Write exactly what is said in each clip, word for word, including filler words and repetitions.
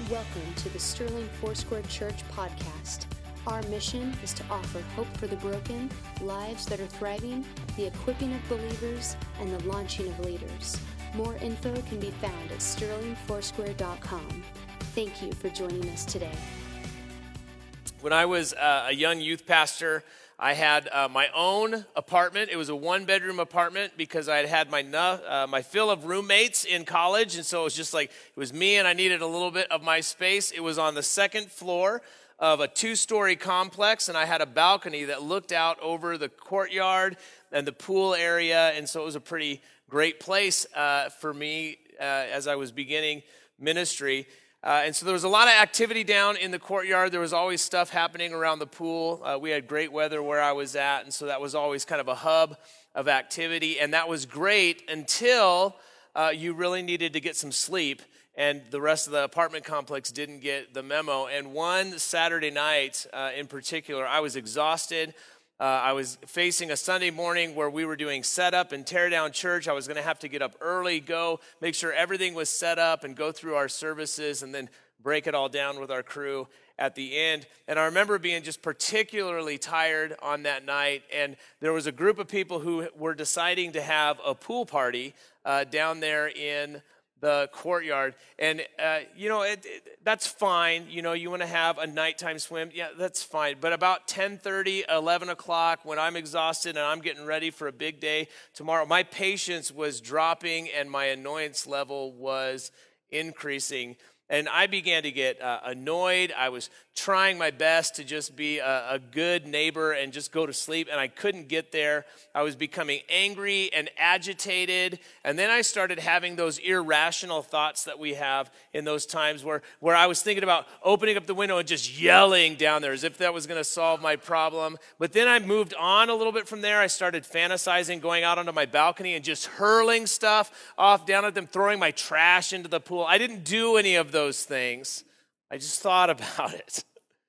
Welcome to the Sterling Foursquare Church podcast. Our mission is to offer hope for the broken, lives that are thriving, the equipping of believers, and the launching of leaders. More info can be found at sterling foursquare dot com. Thank you for joining us today. When I was uh, a young youth pastor, I had uh, my own apartment. It was a one-bedroom apartment because I had had my uh, my fill of roommates in college, and so it was just like, it was me and I needed a little bit of my space. It was on the second floor of a two-story complex, and I had a balcony that looked out over the courtyard and the pool area, and so it was a pretty great place uh, for me uh, as I was beginning ministry. Uh, and so there was a lot of activity down in the courtyard. There was always stuff happening around the pool. Uh, we had great weather where I was at, and so that was always kind of a hub of activity. And that was great until uh, you really needed to get some sleep, and the rest of the apartment complex didn't get the memo. And one Saturday night uh, in particular, I was exhausted. Uh, I was facing a Sunday morning where we were doing setup and tear down church. I was going to have to get up early, go make sure everything was set up and go through our services and then break it all down with our crew at the end. And I remember being just particularly tired on that night. And there was a group of people who were deciding to have a pool party uh, down there in the courtyard. And, uh, you know, it, it, that's fine. You know, you want to have a nighttime swim. Yeah, that's fine. But about ten thirty, eleven o'clock, when I'm exhausted and I'm getting ready for a big day tomorrow, my patience was dropping and my annoyance level was increasing. And I began to get uh, annoyed. I was trying my best to just be a, a good neighbor and just go to sleep, and I couldn't get there. I was becoming angry and agitated, and then I started having those irrational thoughts that we have in those times where, where I was thinking about opening up the window and just yelling down there as if that was going to solve my problem. But then I moved on a little bit from there. I started fantasizing, going out onto my balcony and just hurling stuff off down at them, throwing my trash into the pool. I didn't do any of those things. I just thought about it.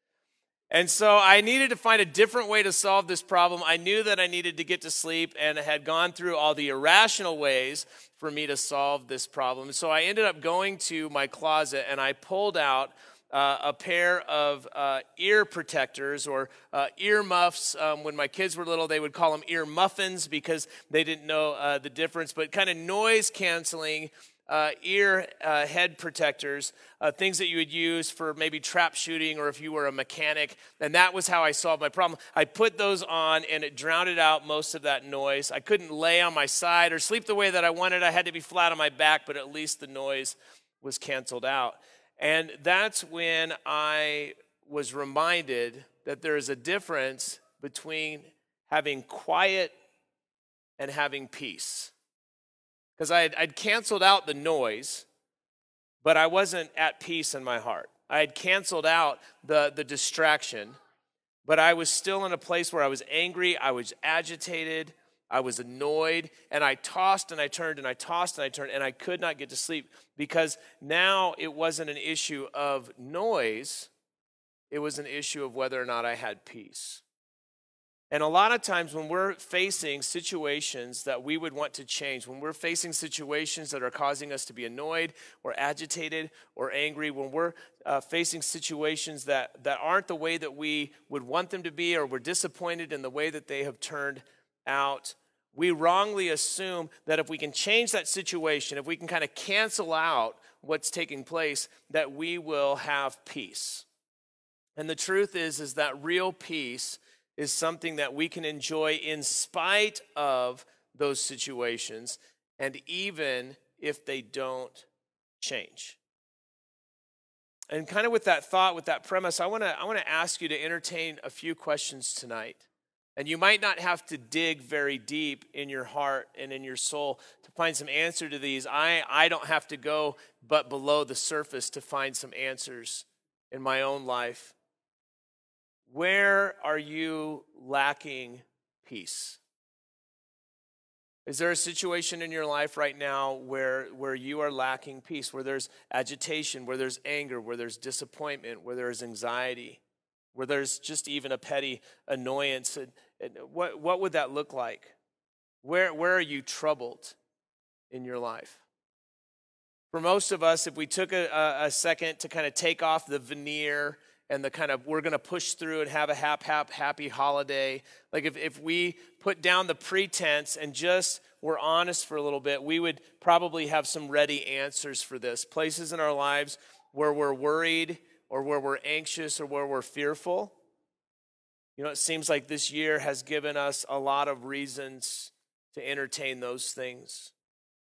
And so I needed to find a different way to solve this problem. I knew that I needed to get to sleep and I had gone through all the irrational ways for me to solve this problem. So I ended up going to my closet and I pulled out uh, a pair of uh, ear protectors or uh, ear muffs. Um, when my kids were little, they would call them ear muffins because they didn't know uh, the difference, but kind of noise canceling Uh, ear uh, head protectors, uh, things that you would use for maybe trap shooting or if you were a mechanic, and that was how I solved my problem. I put those on and it drowned out most of that noise. I couldn't lay on my side or sleep the way that I wanted. I had to be flat on my back, but at least the noise was canceled out. And that's when I was reminded that there is a difference between having quiet and having peace. Because I'd, I'd canceled out the noise, but I wasn't at peace in my heart. I had canceled out the, the distraction, but I was still in a place where I was angry, I was agitated, I was annoyed, and I tossed and I turned and I tossed and I turned, and I could not get to sleep because now it wasn't an issue of noise, it was an issue of whether or not I had peace. And a lot of times when we're facing situations that we would want to change, when we're facing situations that are causing us to be annoyed or agitated or angry, when we're uh, facing situations that, that aren't the way that we would want them to be or we're disappointed in the way that they have turned out, we wrongly assume that if we can change that situation, if we can kind of cancel out what's taking place, that we will have peace. And the truth is, is that real peace is something that we can enjoy in spite of those situations and even if they don't change. And kind of with that thought, with that premise, I want to I want to ask you to entertain a few questions tonight. And you might not have to dig very deep in your heart and in your soul to find some answer to these. I, I don't have to go but below the surface to find some answers in my own life. Where are you lacking peace? Is there a situation in your life right now where, where you are lacking peace, where there's agitation, where there's anger, where there's disappointment, where there's anxiety, where there's just even a petty annoyance? And, and what, what would that look like? Where, where are you troubled in your life? For most of us, if we took a, a, a second to kind of take off the veneer and the kind of, we're going to push through and have a hap, hap, happy holiday. Like if, if we put down the pretense and just were honest for a little bit, we would probably have some ready answers for this. Places in our lives where we're worried or where we're anxious or where we're fearful. You know, it seems like this year has given us a lot of reasons to entertain those things.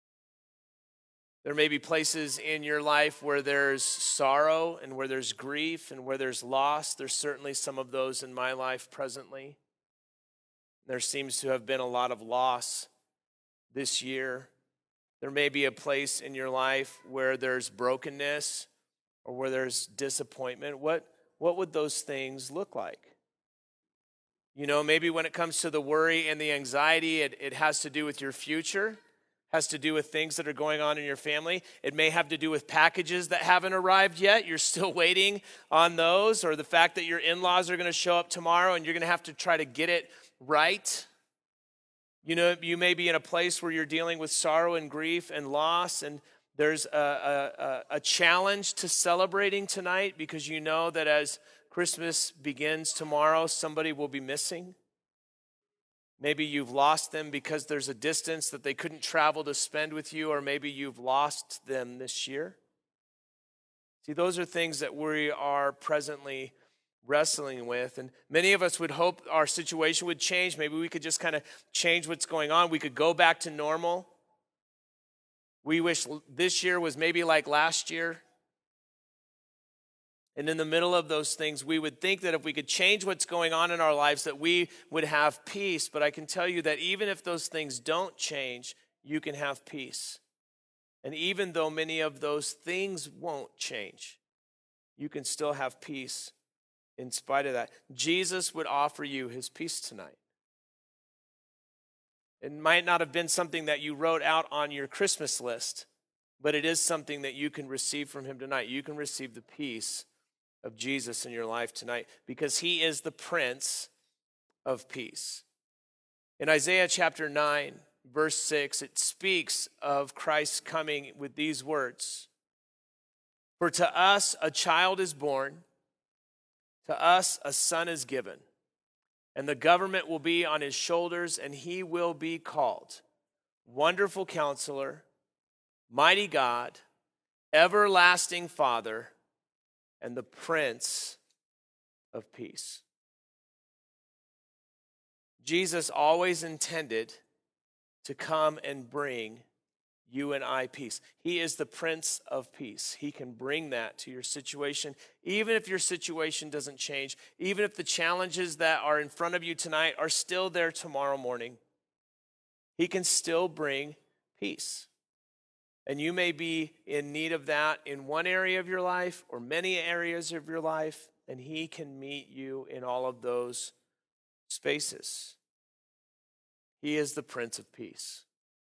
There may be places in your life where there's sorrow and where there's grief and where there's loss. There's certainly some of those in my life presently. There seems to have been a lot of loss this year. There may be a place in your life where there's brokenness or where there's disappointment. What, what would those things look like? You know, maybe when it comes to the worry and the anxiety, it, it has to do with your future. Has to do with things that are going on in your family. It may have to do with packages that haven't arrived yet. You're still waiting on those, or the fact that your in-laws are going to show up tomorrow and you're going to have to try to get it right. You know, you may be in a place where you're dealing with sorrow and grief and loss, and there's a, a, a challenge to celebrating tonight because you know that as Christmas begins tomorrow, somebody will be missing. Maybe you've lost them because there's a distance that they couldn't travel to spend with you, or maybe you've lost them this year. See, those are things that we are presently wrestling with, and many of us would hope our situation would change. Maybe we could just kind of change what's going on. We could go back to normal. We wish this year was maybe like last year. And in the middle of those things, we would think that if we could change what's going on in our lives, that we would have peace. But I can tell you that even if those things don't change, you can have peace. And even though many of those things won't change, you can still have peace in spite of that. Jesus would offer you his peace tonight. It might not have been something that you wrote out on your Christmas list, but it is something that you can receive from him tonight. You can receive the peace of Jesus in your life tonight because he is the Prince of Peace. In Isaiah chapter nine, verse six, it speaks of Christ coming with these words. For to us a child is born, to us a son is given, and the government will be on his shoulders, and he will be called Wonderful Counselor, Mighty God, Everlasting Father, and the Prince of Peace. Jesus always intended to come and bring you and I peace. He is the Prince of Peace. He can bring that to your situation, even if your situation doesn't change, even if the challenges that are in front of you tonight are still there tomorrow morning. He can still bring peace. And you may be in need of that in one area of your life or many areas of your life, and he can meet you in all of those spaces. He is the Prince of Peace.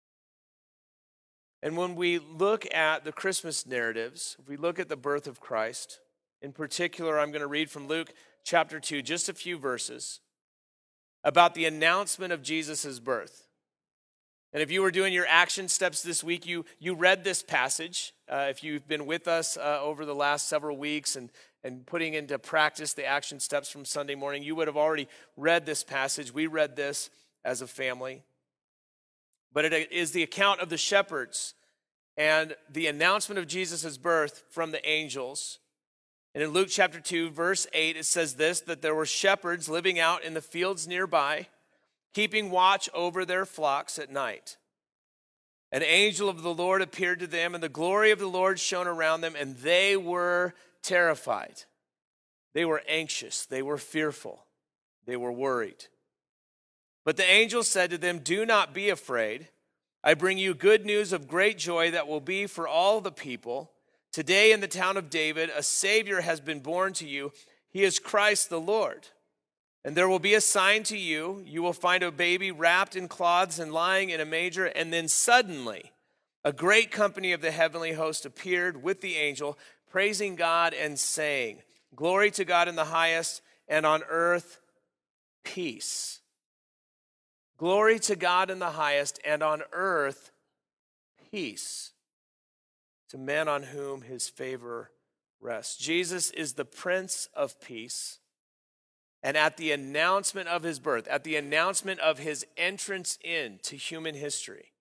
And when we look at the Christmas narratives, if we look at the birth of Christ, in particular, I'm going to read from Luke chapter two, just a few verses, about the announcement of Jesus' birth. And if you were doing your action steps this week, you, you read this passage. Uh, if you've been with us uh, over the last several weeks and, and putting into practice the action steps from Sunday morning, you would have already read this passage. We read this as a family. But it is the account of the shepherds and the announcement of Jesus' birth from the angels. And in Luke chapter two, verse eight, it says this, that there were shepherds living out in the fields nearby, keeping watch over their flocks at night. An angel of the Lord appeared to them, and the glory of the Lord shone around them, and they were terrified. They were anxious. They were fearful. They were worried. But the angel said to them, "Do not be afraid. I bring you good news of great joy that will be for all the people. Today in the town of David, a Savior has been born to you. He is Christ the Lord. And there will be a sign to you. You will find a baby wrapped in cloths and lying in a manger." And then suddenly, a great company of the heavenly host appeared with the angel, praising God and saying, "Glory to God in the highest, and on earth, peace." Glory to God in the highest, and on earth, peace. to men on whom his favor rests. Jesus is the Prince of Peace. And at the announcement of his birth, at the announcement of his entrance into human history,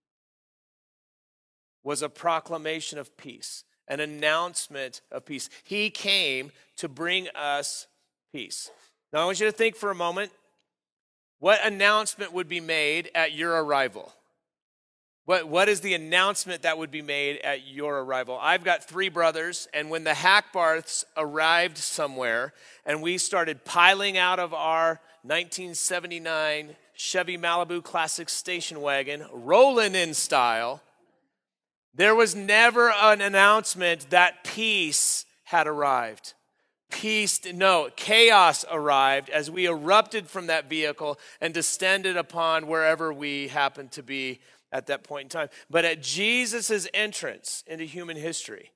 was a proclamation of peace, an announcement of peace. He came to bring us peace. Now I want you to think for a moment, what announcement would be made at your arrival? What, what is the announcement that would be made at your arrival? I've got three brothers, and when the Hackbarths arrived somewhere and we started piling out of our nineteen seventy-nine Chevy Malibu Classic station wagon, rolling in style, there was never an announcement that peace had arrived. Peace, no, chaos arrived as we erupted from that vehicle and descended upon wherever we happened to be at that point in time. But at Jesus' entrance into human history,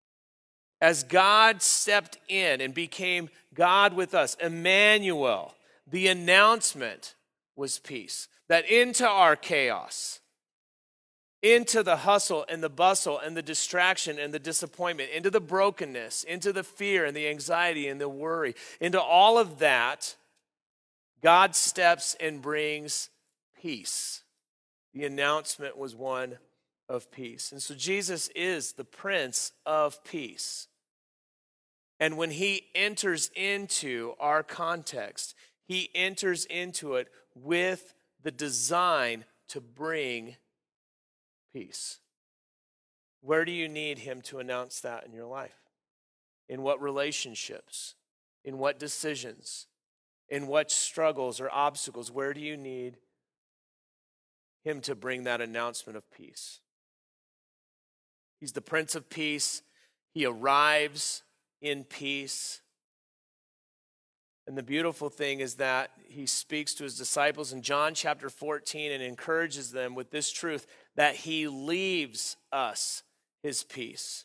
as God stepped in and became God with us, Emmanuel, the announcement was peace. That into our chaos, into the hustle and the bustle and the distraction and the disappointment, into the brokenness, into the fear and the anxiety and the worry, into all of that, God steps and brings peace. The announcement was one of peace. And so Jesus is the Prince of Peace. And when he enters into our context, he enters into it with the design to bring peace. Where do you need him to announce that in your life? In what relationships? In what decisions? In what struggles or obstacles? Where do you need him to bring that announcement of peace? He's the Prince of Peace. He arrives in peace. And the beautiful thing is that he speaks to his disciples in John chapter fourteen and encourages them with this truth, that he leaves us his peace.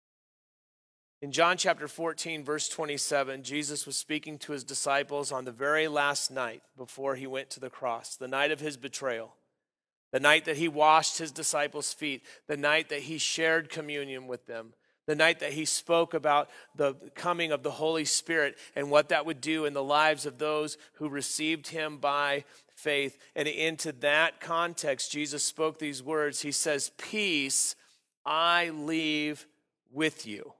In John chapter fourteen, verse twenty-seven, Jesus was speaking to his disciples on the very last night before he went to the cross, the night of his betrayal, the night that he washed his disciples' feet, the night that he shared communion with them, the night that he spoke about the coming of the Holy Spirit and what that would do in the lives of those who received him by faith. And into that context, Jesus spoke these words. He says, "Peace I leave with you."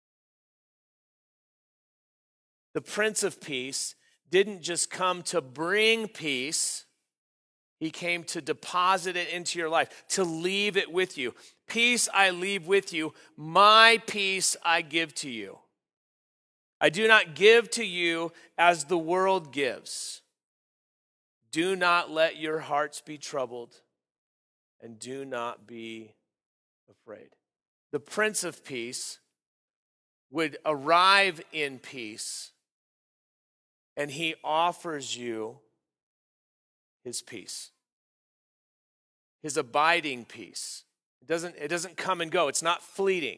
The Prince of Peace didn't just come to bring peace. He came to deposit it into your life, to leave it with you. Peace I leave with you, my peace I give to you. I do not give to you as the world gives. Do not let your hearts be troubled, and do not be afraid. The Prince of Peace would arrive in peace, and he offers you his peace, his abiding peace. It doesn't, it doesn't come and go. It's not fleeting.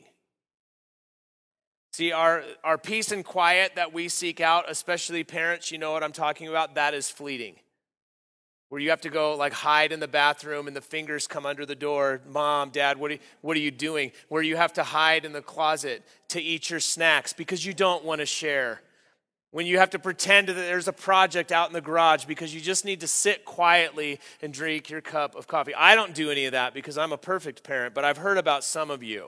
See, our, our peace and quiet that we seek out, especially parents, you know what I'm talking about, that is fleeting. Where you have to go like hide in the bathroom and the fingers come under the door. Mom, Dad, what are, you, what are you doing? Where you have to hide in the closet to eat your snacks because you don't want to share. When you have to pretend that there's a project out in the garage because you just need to sit quietly and drink your cup of coffee. I don't do any of that because I'm a perfect parent, but I've heard about some of you.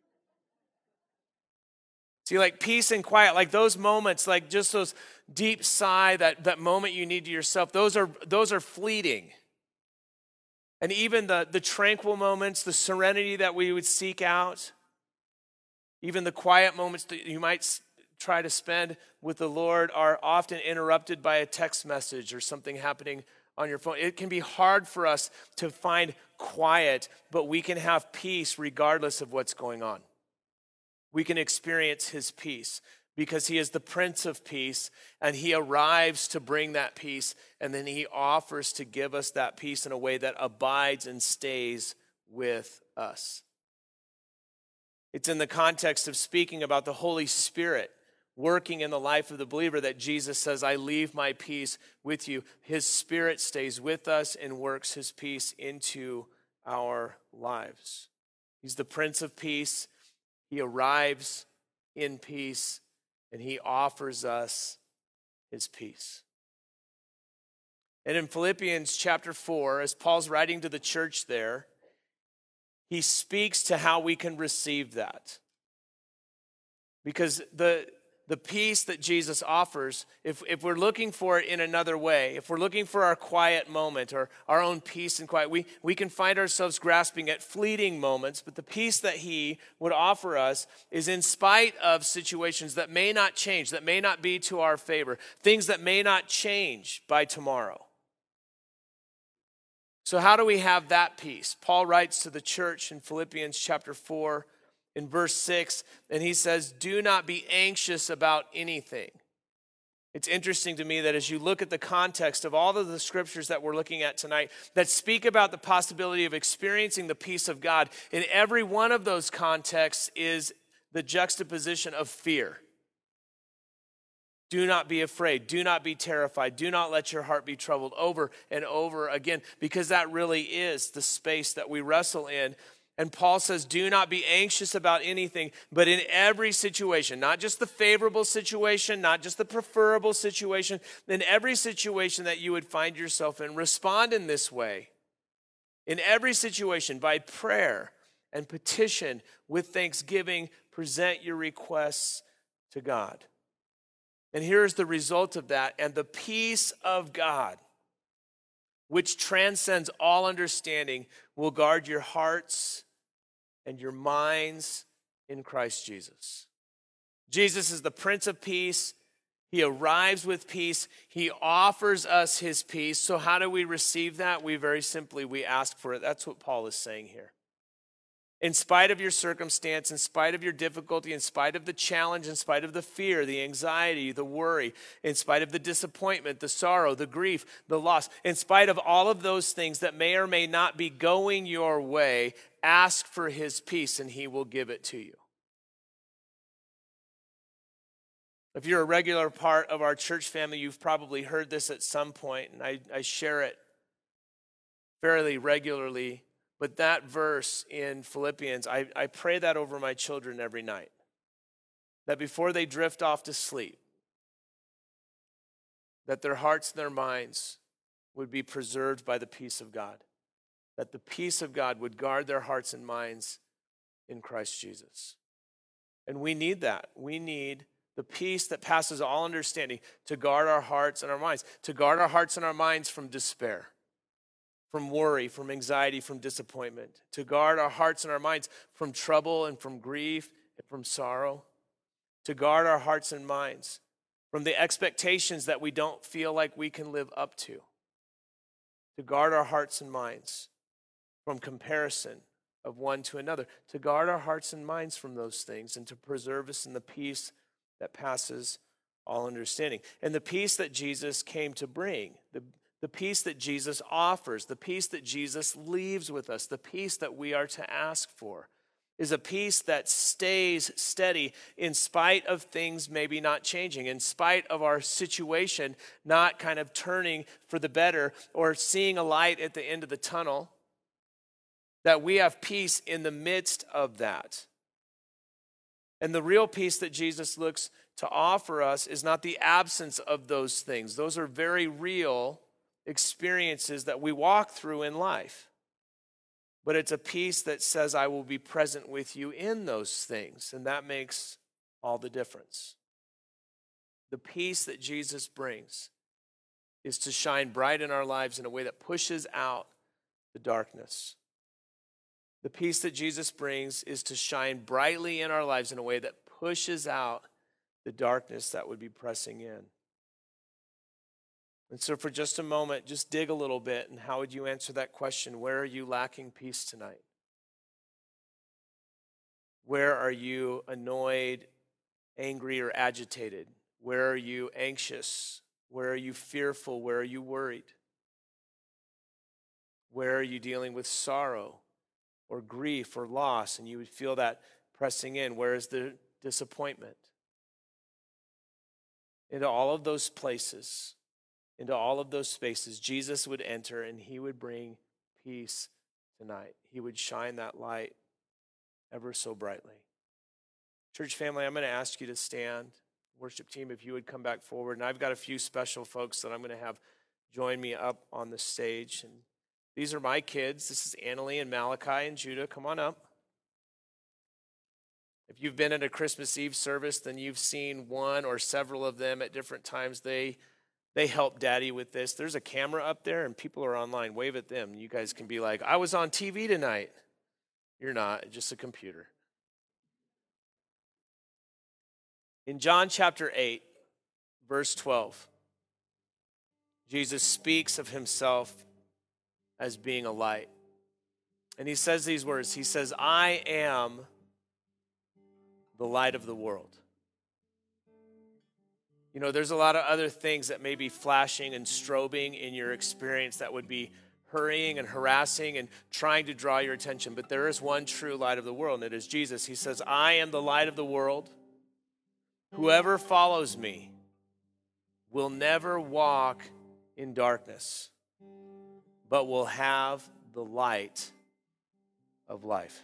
See, like peace and quiet, like those moments, like just those deep sigh, that, that moment you need to yourself, those are those are fleeting. And even the, the tranquil moments, the serenity that we would seek out, even the quiet moments that you might try to spend with the Lord are often interrupted by a text message or something happening on your phone. It can be hard for us to find quiet, but we can have peace regardless of what's going on. We can experience his peace because he is the Prince of Peace, and he arrives to bring that peace, and then he offers to give us that peace in a way that abides and stays with us. It's in the context of speaking about the Holy Spirit working in the life of the believer that Jesus says, I leave my peace with you. His Spirit stays with us and works his peace into our lives. He's the Prince of Peace. He arrives in peace, and he offers us his peace. And in Philippians chapter four, as Paul's writing to the church there, he speaks to how we can receive that. Because the, the peace that Jesus offers, if, if we're looking for it in another way, if we're looking for our quiet moment or our own peace and quiet, we, we can find ourselves grasping at fleeting moments, but the peace that he would offer us is in spite of situations that may not change, that may not be to our favor, things that may not change by tomorrow. So how do we have that peace? Paul writes to the church in Philippians chapter four in verse six, and he says, do not be anxious about anything. It's interesting to me that as you look at the context of all of the scriptures that we're looking at tonight that speak about the possibility of experiencing the peace of God, in every one of those contexts is the juxtaposition of fear. Do not be afraid. Do not be terrified. Do not let your heart be troubled, over and over again, because that really is the space that we wrestle in. And Paul says, do not be anxious about anything, but in every situation, not just the favorable situation, not just the preferable situation, in every situation that you would find yourself in, respond in this way. In every situation, by prayer and petition with thanksgiving, present your requests to God. And here's the result of that. And the peace of God, which transcends all understanding, will guard your hearts and your minds in Christ Jesus. Jesus is the Prince of Peace. He arrives with peace. He offers us his peace. So how do we receive that? We very simply, we ask for it. That's what Paul is saying here. In spite of your circumstance, in spite of your difficulty, in spite of the challenge, in spite of the fear, the anxiety, the worry, in spite of the disappointment, the sorrow, the grief, the loss, in spite of all of those things that may or may not be going your way, ask for his peace and he will give it to you. If you're a regular part of our church family, you've probably heard this at some point, and I, I share it fairly regularly. But that verse in Philippians, I, I pray that over my children every night. That before they drift off to sleep, that their hearts and their minds would be preserved by the peace of God. That the peace of God would guard their hearts and minds in Christ Jesus. And we need that. We need the peace that passes all understanding to guard our hearts and our minds, to guard our hearts and our minds from despair, from worry, from anxiety, from disappointment, to guard our hearts and our minds from trouble and from grief and from sorrow, to guard our hearts and minds from the expectations that we don't feel like we can live up to, to guard our hearts and minds from comparison of one to another, to guard our hearts and minds from those things and to preserve us in the peace that passes all understanding. And the peace that Jesus came to bring, the The peace that Jesus offers, the peace that Jesus leaves with us, the peace that we are to ask for, is a peace that stays steady in spite of things maybe not changing, in spite of our situation not kind of turning for the better or seeing a light at the end of the tunnel, that we have peace in the midst of that. And the real peace that Jesus looks to offer us is not the absence of those things. Those are very real experiences that we walk through in life. But it's a peace that says, I will be present with you in those things. And that makes all the difference. The peace that Jesus brings is to shine bright in our lives in a way that pushes out the darkness. The peace that Jesus brings is to shine brightly in our lives in a way that pushes out the darkness that would be pressing in. And so for just a moment, just dig a little bit, and how would you answer that question? Where are you lacking peace tonight? Where are you annoyed, angry, or agitated? Where are you anxious? Where are you fearful? Where are you worried? Where are you dealing with sorrow or grief or loss, and you would feel that pressing in? Where is the disappointment? Into all of those places, into all of those spaces, Jesus would enter and he would bring peace tonight. He would shine that light ever so brightly. Church family, I'm going to ask you to stand. Worship team, if you would come back forward. And I've got a few special folks that I'm going to have join me up on the stage. And these are my kids. This is Annalie and Malachi and Judah. Come on up. If you've been at a Christmas Eve service, then you've seen one or several of them at different times. They they help Daddy with this. There's a camera up there, and people are online. Wave at them. You guys can be like, I was on T V tonight. You're not, it's just a computer. In John chapter eight, verse twelve, Jesus speaks of himself as being a light. And he says these words. He says, I am the light of the world. You know, there's a lot of other things that may be flashing and strobing in your experience that would be hurrying and harassing and trying to draw your attention. But there is one true light of the world, and it is Jesus. He says, I am the light of the world. Whoever follows me will never walk in darkness, but will have the light of life.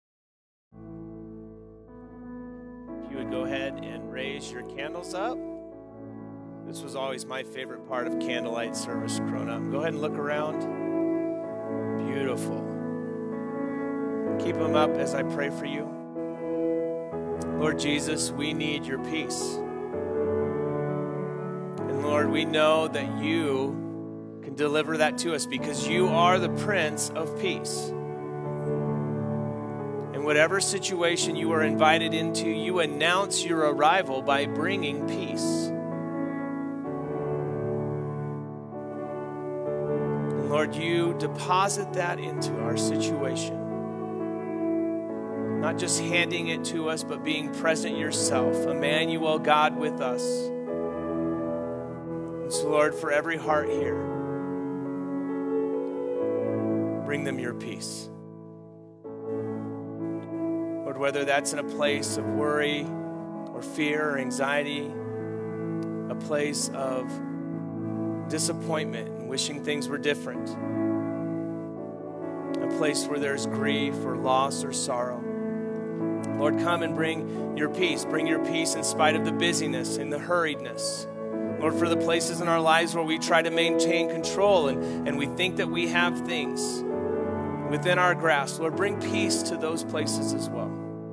If you would go ahead and raise your candles up. This was always my favorite part of candlelight service growing up. Go ahead and look around. Beautiful. Keep them up as I pray for you. Lord Jesus, we need your peace. And Lord, we know that you can deliver that to us because you are the Prince of Peace. In whatever situation you are invited into, you announce your arrival by bringing peace. And Lord, you deposit that into our situation. Not just handing it to us, but being present yourself. Emmanuel, God with us. And so, Lord, for every heart here, bring them your peace. Lord, whether that's in a place of worry or fear or anxiety, a place of disappointment and wishing things were different, a place where there's grief or loss or sorrow, Lord, come and bring your peace. Bring your peace in spite of the busyness and the hurriedness. Lord, for the places in our lives where we try to maintain control and, and we think that we have things within our grasp, Lord, bring peace to those places as well.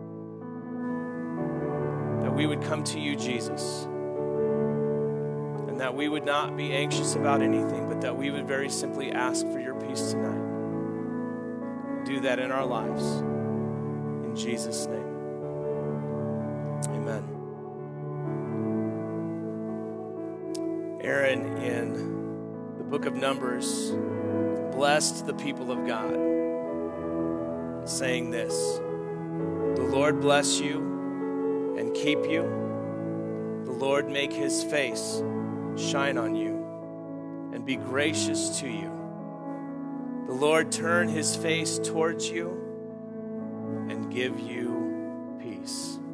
That we would come to you, Jesus, and that we would not be anxious about anything, but that we would very simply ask for your peace tonight. Do that in our lives. In Jesus' name. Amen. Aaron, in the book of Numbers, blessed the people of God, saying this: the Lord bless you and keep you. The Lord make his face shine on you and be gracious to you. The Lord turn his face towards you and give you peace.